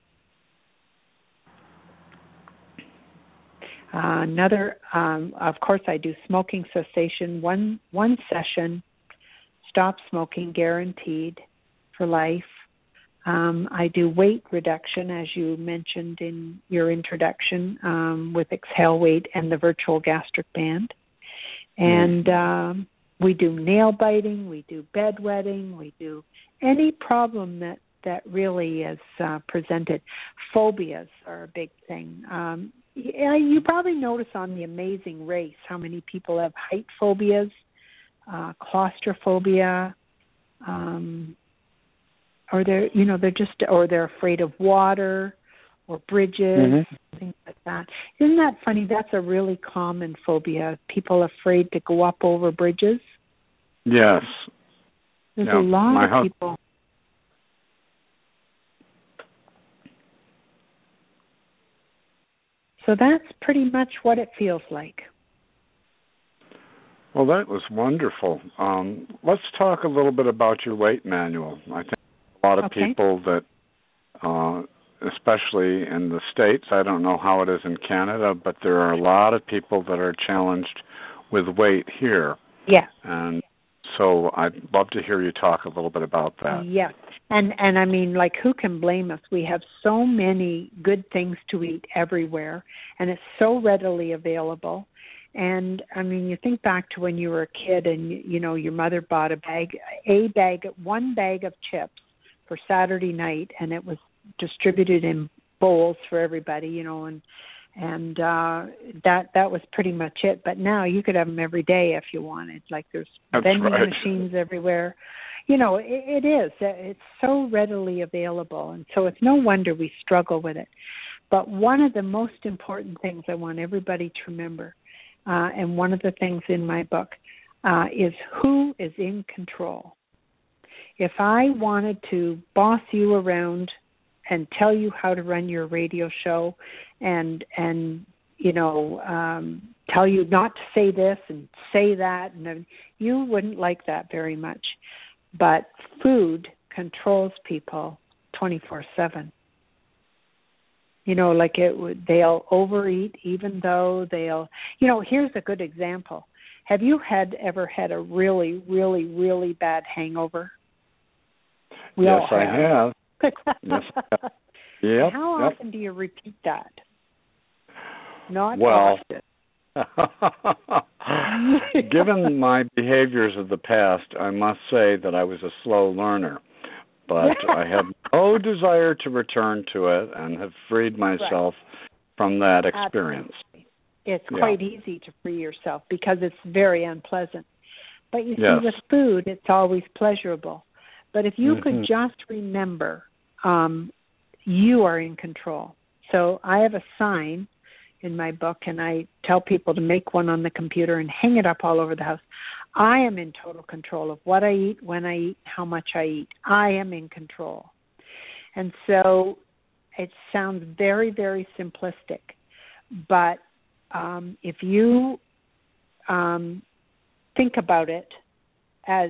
Uh, another, um, of course, I do smoking cessation, one one session, stop smoking, guaranteed for life. Um, I do weight reduction, as you mentioned in your introduction, um, with Exhale Weight and the virtual gastric band. And um, we do nail biting, we do bedwetting, we do any problem that, that really is uh, presented. Phobias are a big thing. Um, yeah, you probably notice on The Amazing Race how many people have height phobias, uh, claustrophobia, um, or they're, you know, they're just, or they're afraid of water or bridges, mm-hmm. things like that. Isn't that funny? That's a really common phobia. People afraid to go up over bridges. Yes. There's yeah. a lot My of hus- people. So that's pretty much what it feels like. Well, that was wonderful. Um, let's talk a little bit about your weight manual. I think a lot of okay. people that, uh, especially in the States, I don't know how it is in Canada, but there are a lot of people that are challenged with weight here. Yeah. And so I'd love to hear you talk a little bit about that. Yeah. And and I mean, like, who can blame us? We have so many good things to eat everywhere, and it's so readily available. And, I mean, you think back to when you were a kid and, you know, your mother bought a bag, a bag, one bag of chips for Saturday night, and it was distributed in bowls for everybody, you know, and and uh, that that was pretty much it. But now you could have them every day if you wanted. Like, there's That's vending right. machines everywhere. You know, it, it is. It's so readily available, and so it's no wonder we struggle with it. But one of the most important things I want everybody to remember, uh, and one of the things in my book, uh, is who is in control. If I wanted to boss you around and tell you how to run your radio show and, and you know, um, tell you not to say this and say that, and then you wouldn't like that very much. But food controls people twenty-four seven. You know, like it would, they'll overeat even though they'll, you know, here's a good example. Have you had ever had a really, really, really bad hangover? We yes, all I have. yes, I have. Yep, How yep. often do you repeat that? Not well, often. Given my behaviors of the past, I must say that I was a slow learner. But I have no desire to return to it and have freed myself right. from that experience. Absolutely. It's yeah. quite easy to free yourself because it's very unpleasant. But you see, yes. with food, it's always pleasurable. But if you mm-hmm. could just remember, um, you are in control. So I have a sign. in my book, and I tell people to make one on the computer and hang it up all over the house. I am in total control of what I eat, when I eat, how much I eat. I am in control. And so it sounds very, very simplistic, but um, if you um, think about it as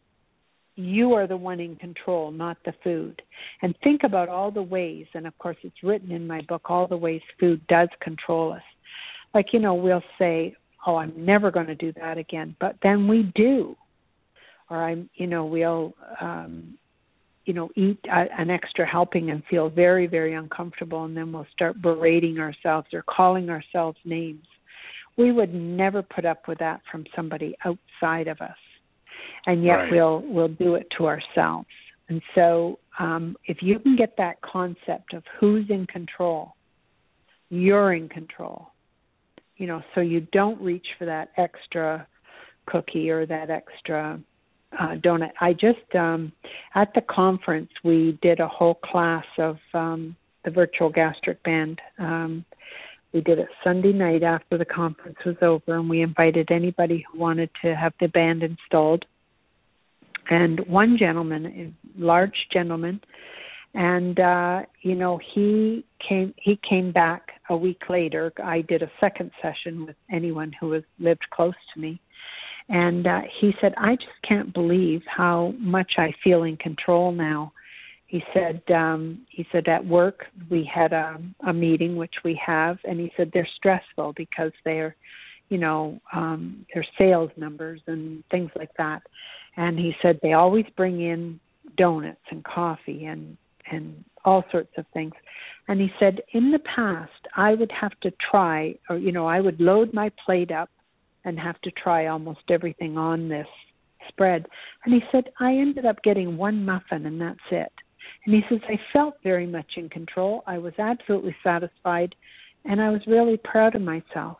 you are the one in control, not the food. And think about all the ways, and of course it's written in my book, all the ways food does control us. Like, you know, we'll say, oh, I'm never going to do that again. But then we do. Or I'm, you know, we'll, um, you know, eat a, an extra helping and feel very, very uncomfortable. And then we'll start berating ourselves or calling ourselves names. We would never put up with that from somebody outside of us. And yet right. we'll we'll do it to ourselves. And so um, if you can get that concept of who's in control, you're in control. You know, so you don't reach for that extra cookie or that extra uh, donut. I just, um, at the conference, we did a whole class of um, the Virtual Gastric Band. Um, we did it Sunday night after the conference was over, and we invited anybody who wanted to have the band installed. And one gentleman, a large gentleman, and uh, you know, he came. He came back a week later. I did a second session with anyone who has lived close to me, and uh, he said, "I just can't believe how much I feel in control now." He said, um, "He said at work we had a, a meeting, which we have, and he said they're stressful because they're, you know, um, their sales numbers and things like that." And he said they always bring in donuts and coffee and, and all sorts of things. And he said, in the past, I would have to try, or, you know, I would load my plate up and have to try almost everything on this spread. And he said, I ended up getting one muffin and that's it. And he says, I felt very much in control. I was absolutely satisfied, and I was really proud of myself.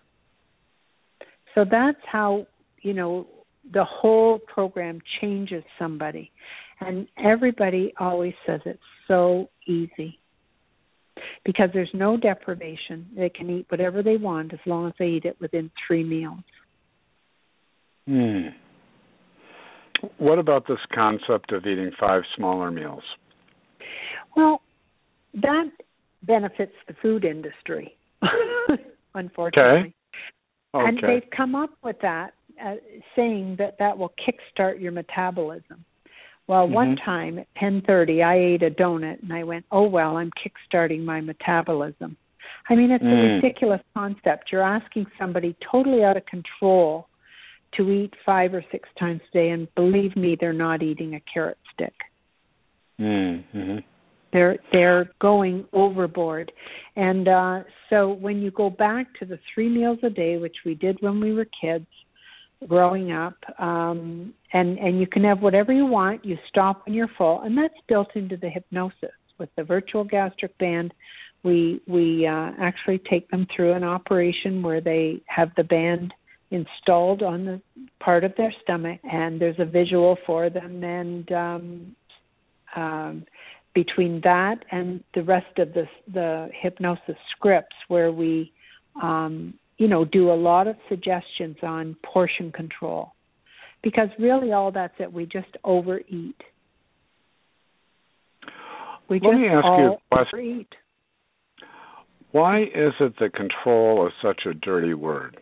So that's how, you know, the whole program changes somebody. And everybody always says it's so easy because there's no deprivation. They can eat whatever they want as long as they eat it within three meals. Hmm. What about this concept of eating five smaller meals? Well, that benefits the food industry, unfortunately. Okay. Okay. And they've come up with that, uh, saying that that will kickstart your metabolism. Well, mm-hmm. one time at ten thirty, I ate a donut, and I went, oh, well, I'm kickstarting my metabolism. I mean, it's mm. a ridiculous concept. You're asking somebody totally out of control to eat five or six times a day, and believe me, they're not eating a carrot stick. Mm-hmm. They're they're going overboard. And uh, so when you go back to the three meals a day, which we did when we were kids, growing up, um, and, and you can have whatever you want, you stop when you're full, and that's built into the hypnosis. With the Virtual Gastric Band, we, we uh, actually take them through an operation where they have the band installed on the part of their stomach, and there's a visual for them, and um, um, between that and the rest of the, the hypnosis scripts where we, um, you know, do a lot of suggestions on portion control. Because really all that's it. We just overeat. We Let just me ask all you a question. overeat. Why is it that control is such a dirty word?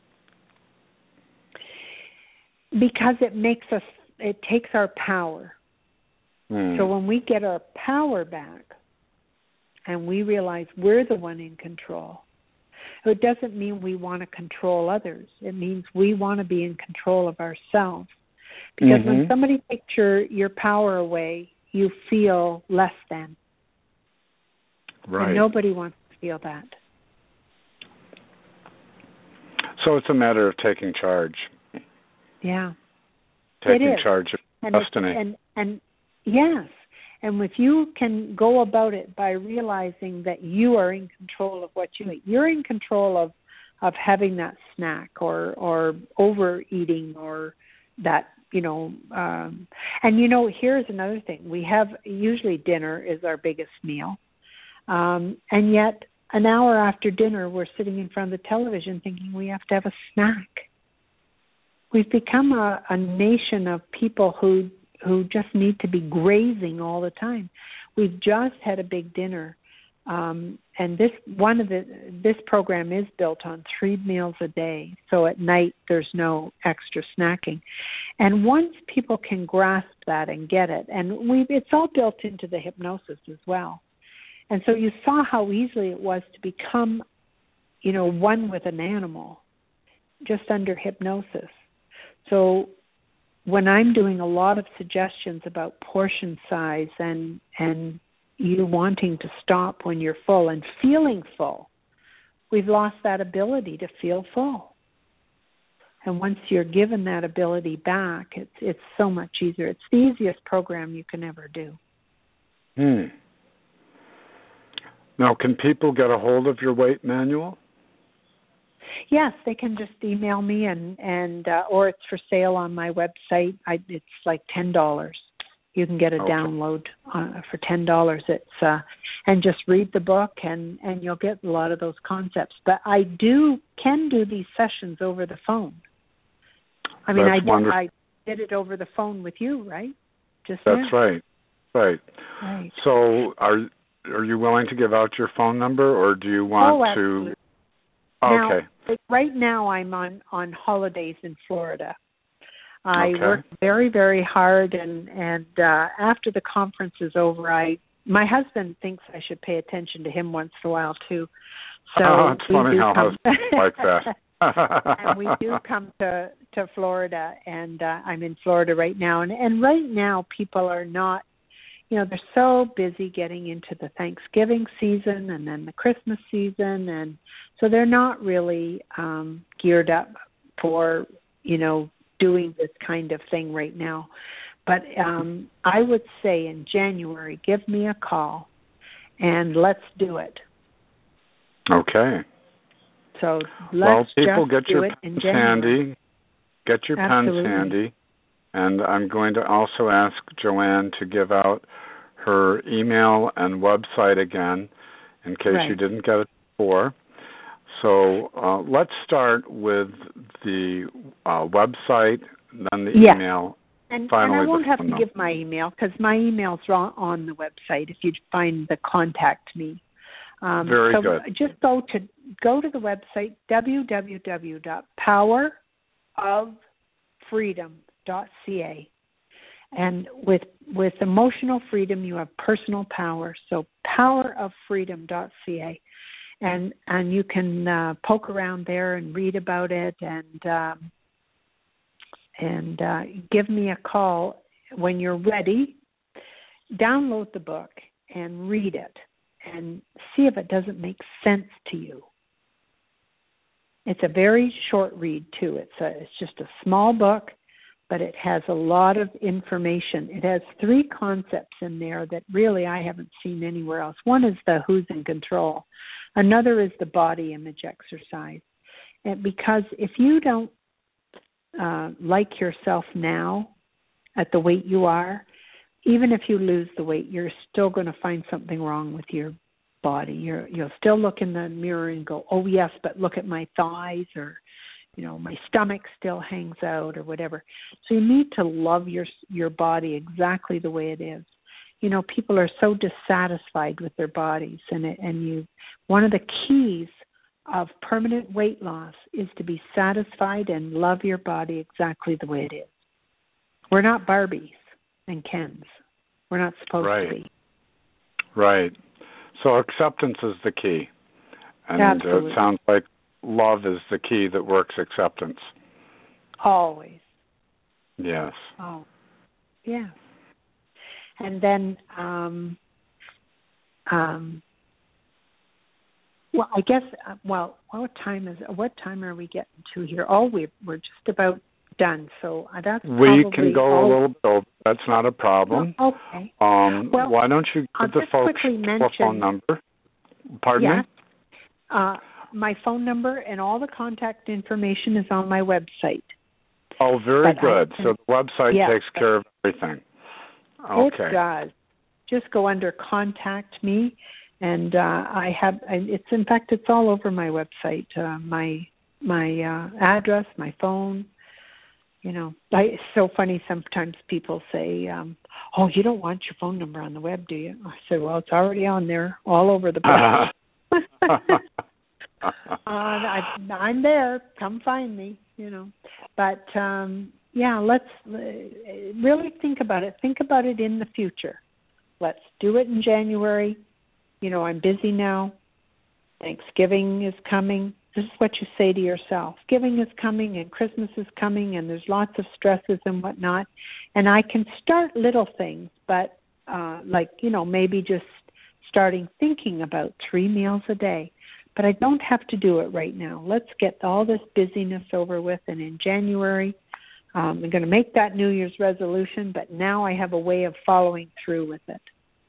Because it makes us, it takes our power. Mm. So when we get our power back and we realize we're the one in control, it doesn't mean we want to control others. It means we want to be in control of ourselves. Because mm-hmm. when somebody takes your, your power away, you feel less than. Right. And nobody wants to feel that. So it's a matter of taking charge. Yeah. Taking it is. charge of and destiny. And, and yes. And if you can go about it by realizing that you are in control of what you eat, you're in control of, of having that snack or, or overeating or that, you know, um, and, you know, here's another thing. We have, usually dinner is our biggest meal. Um, and yet an hour after dinner, we're sitting in front of the television thinking we have to have a snack. We've become a, a nation of people who who just need to be grazing all the time. We've just had a big dinner, um, and this one of the this program is built on three meals a day. So at night there's no extra snacking, and once people can grasp that and get it, and we it's all built into the hypnosis as well. And so you saw how easily it was to become, you know, one with an animal, just under hypnosis. So when I'm doing a lot of suggestions about portion size and and you wanting to stop when you're full and feeling full, we've lost that ability to feel full. And once you're given that ability back, it's it's so much easier. It's the easiest program you can ever do. Hmm. Now, can people get a hold of your weight manual? Yes, they can just email me, and and uh, or it's for sale on my website. I, it's like ten dollars. You can get a okay. download uh, for ten dollars. It's uh, and just read the book, and, and you'll get a lot of those concepts. But I do can do these sessions over the phone. I mean, I did, I did it over the phone with you, right? Just that's now. right, right. Right. So are are you willing to give out your phone number, or do you want oh, absolutely. to? Okay. Now, right now I'm on, on holidays in Florida. I okay. work very, very hard, and, and uh, after the conference is over, I my husband thinks I should pay attention to him once in a while, too. So oh, it's funny how come, husbands like that. and we do come to, to Florida, and uh, I'm in Florida right now. And, and right now people are not, you know, they're so busy getting into the Thanksgiving season and then the Christmas season, and so they're not really um, geared up for, you know, doing this kind of thing right now. But um, I would say in January, give me a call, and let's do it. Okay. So let's well, people just get do your it pens in January. handy. Get your Absolutely. pens handy. And I'm going to also ask Joanne to give out her email and website again in case right. you didn't get it before. So uh, let's start with the uh, website, then the yes. email, and, finally and I won't the have phone to number. give my email because my email's on the website if you find the contact me. Um, Very so good. Just go to go to the website w w w dot power of freedom dot c a, and with with emotional freedom you have personal power. So power of freedom dot c a, and and you can uh, poke around there and read about it, and um, and uh, give me a call when you're ready. Download the book and read it, and see if it doesn't make sense to you. It's a very short read, too. It's a, it's just a small book, but it has a lot of information. It has three concepts in there that really I haven't seen anywhere else. One is the who's in control. Another is the body image exercise. And because if you don't uh, like yourself now at the weight you are, even if you lose the weight, you're still going to find something wrong with your body. You're, you'll still look in the mirror and go, oh, yes, but look at my thighs, or, you know, my stomach still hangs out, or whatever. So you need to love your your body exactly the way it is. You know, people are so dissatisfied with their bodies, and it, and you. One of the keys of permanent weight loss is to be satisfied and love your body exactly the way it is. We're not Barbies and Kens. We're not supposed right. to be. Right. So acceptance is the key. And Absolutely. it sounds like love is the key that works acceptance. Always. Yes. Oh, yeah. And then, um, um, well, I guess, uh, well, what time is what time are we getting to here? Oh, we we're just about done. So uh, that's we probably can go all... a little bit over. That's not a problem. Oh, okay. Um, well, why don't you I'll give the just folks quickly a mention, phone number? Pardon yes, me? Uh, my phone number and all the contact information is on my website. Oh, very but good. Can, so the website yes, takes care of everything. Okay. It does. Just go under Contact Me, And uh, I have, it's in fact, it's all over my website, uh, my my uh, address, my phone. You know, I, it's so funny. Sometimes people say, um, "Oh, you don't want your phone number on the web, do you?" I said, "Well, it's already on there, all over the place." uh, I, I'm there. Come find me. You know, but um, yeah, let's uh, really think about it. Think about it in the future. Let's do it in January. You know, I'm busy now. Thanksgiving is coming. This is what you say to yourself. Giving is coming and Christmas is coming and there's lots of stresses and whatnot. And I can start little things, but uh, like, you know, maybe just starting thinking about three meals a day. But I don't have to do it right now. Let's get all this busyness over with. And in January, um, I'm going to make that New Year's resolution, but now I have a way of following through with it.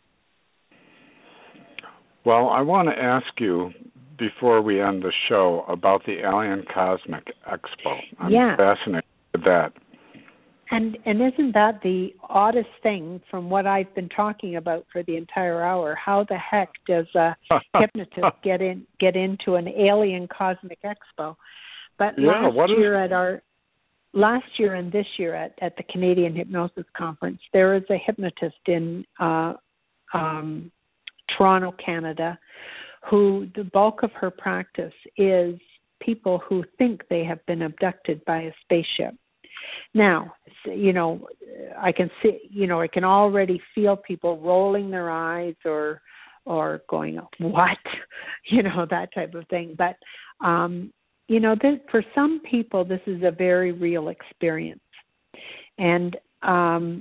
Well, I want to ask you, before we end the show, about the Alien Cosmic Expo. I'm yeah. fascinated with that. And and isn't that the oddest thing from what I've been talking about for the entire hour? How the heck does a hypnotist get in get into an Alien Cosmic Expo? But yeah, last is... year at our last year and this year at, at the Canadian Hypnosis Conference, there is a hypnotist in uh, um, Toronto, Canada, who the bulk of her practice is people who think they have been abducted by a spaceship. Now, you know, I can see, you know, I can already feel people rolling their eyes or or going, what? You know, that type of thing. But, um, you know, this, for some people, this is a very real experience. And um,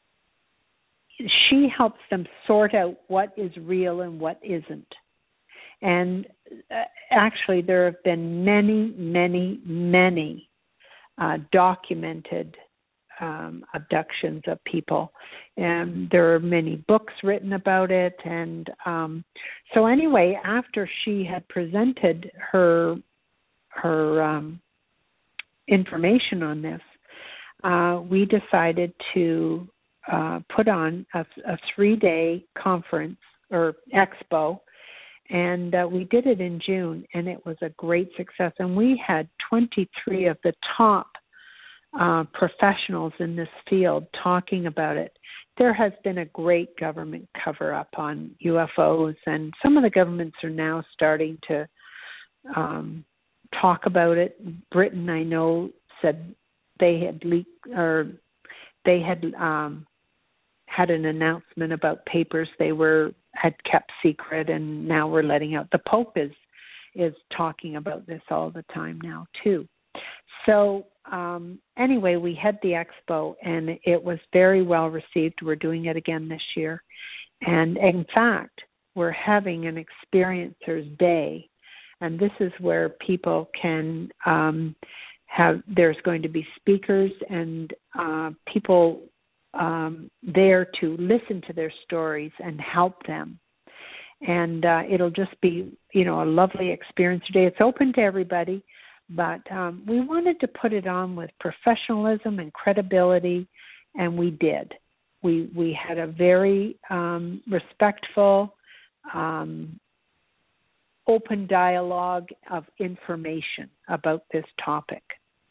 she helps them sort out what is real and what isn't. And uh, actually, there have been many, many, many uh, documented um, abductions of people. And there are many books written about it. And um, so anyway, after she had presented her her um, information on this, uh, we decided to uh, put on a, a three-day conference or expo. And uh, we did it in June, and it was a great success. And we had twenty-three of the top uh, professionals in this field talking about it. There has been a great government cover-up on U F Os, and some of the governments are now starting to um, talk about it. Britain, I know, said they had leaked, or they had um, had an announcement about papers they were had kept secret, and now we're letting out. The Pope is is talking about this all the time now too. So um, anyway, we had the expo, and it was very well received. We're doing it again this year, and in fact, we're having an Experiencers Day, and this is where people can um, have. There's going to be speakers and uh, people Um, there to listen to their stories and help them. And uh, it'll just be, you know, a lovely experience today. It's open to everybody, but um, we wanted to put it on with professionalism and credibility, and we did. We we had a very um, respectful, um, open dialogue of information about this topic.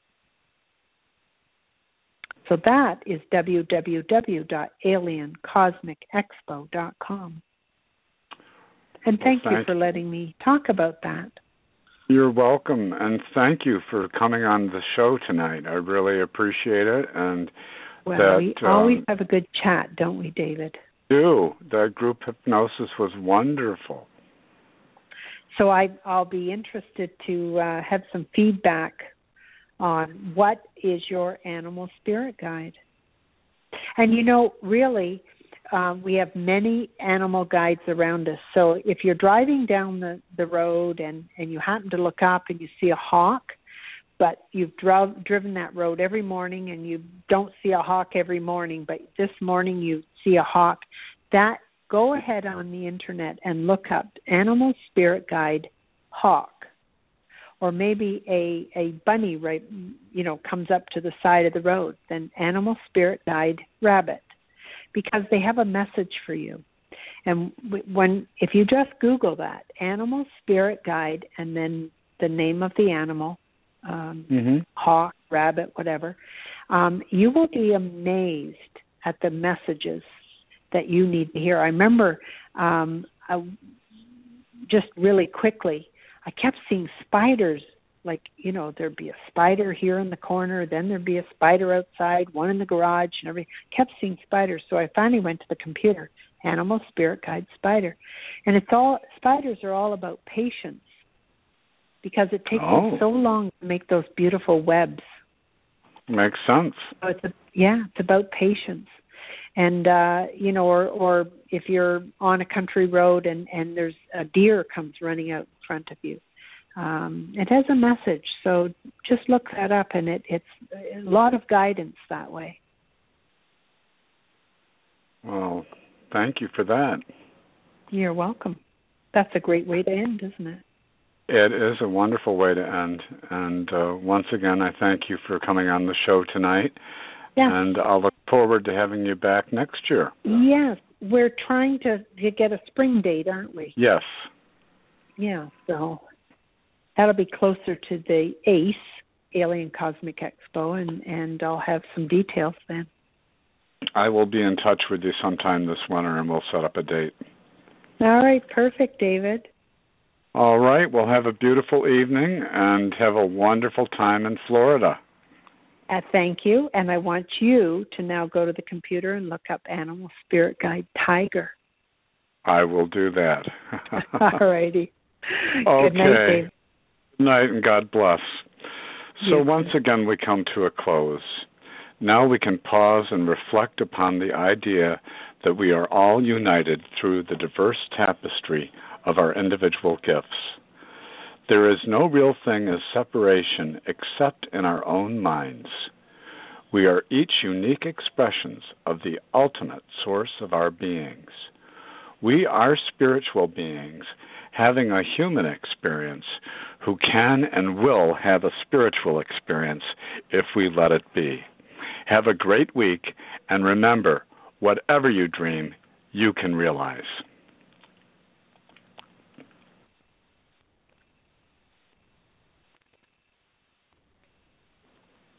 So that is w w w dot alien cosmic expo dot com. And thank, well, thank you for letting me talk about that. You're welcome, and thank you for coming on the show tonight. I really appreciate it. And well, that, we um, always have a good chat, don't we, David? Do. That group hypnosis was wonderful. So I, I'll be interested to uh, have some feedback on what is your animal spirit guide. And, you know, really, um, we have many animal guides around us. So if you're driving down the, the road and, and you happen to look up and you see a hawk, but you've drove, driven that road every morning and you don't see a hawk every morning, but this morning you see a hawk, that go ahead on the internet and look up Animal Spirit Guide Hawk. Or maybe a, a bunny, right, you know, comes up to the side of the road, then Animal Spirit Guide Rabbit, because they have a message for you. And when if you just Google that, animal spirit guide, and then the name of the animal, um, mm-hmm. hawk, rabbit, whatever, um, you will be amazed at the messages that you need to hear. I remember um, I, just really quickly, I kept seeing spiders. Like, you know, there'd be a spider here in the corner, then there'd be a spider outside, one in the garage, and everything. Kept seeing spiders. So I finally went to the computer, Animal Spirit Guide Spider. And it's all, spiders are all about patience, because it takes oh. them so long to make those beautiful webs. Makes sense. So it's a, yeah, it's about patience. And, uh, you know, or, or if you're on a country road and, and there's a deer comes running out in front of you, Um, it has a message, so just look that up, and it, it's a lot of guidance that way. Well, thank you for that. You're welcome. That's a great way to end, isn't it? It is a wonderful way to end, and uh, once again, I thank you for coming on the show tonight, yeah. and I'll look forward to having you back next year. Yes, we're trying to, to get a spring date, aren't we? Yes. Yeah, so... that'll be closer to the A C E, Alien Cosmic Expo, and, and I'll have some details then. I will be in touch with you sometime this winter, and we'll set up a date. All right, perfect, David. All right, well, have a beautiful evening, and have a wonderful time in Florida. Uh, thank you, and I want you to now go to the computer and look up Animal Spirit Guide Tiger. I will do that. All righty. Okay. Good night, David. Good night, and God bless. So yes. once again, we come to a close. Now we can pause and reflect upon the idea that we are all united through the diverse tapestry of our individual gifts. There is no real thing as separation except in our own minds. We are each unique expressions of the ultimate source of our beings. We are spiritual beings having a human experience who can and will have a spiritual experience if we let it be. Have a great week, and remember, whatever you dream, you can realize.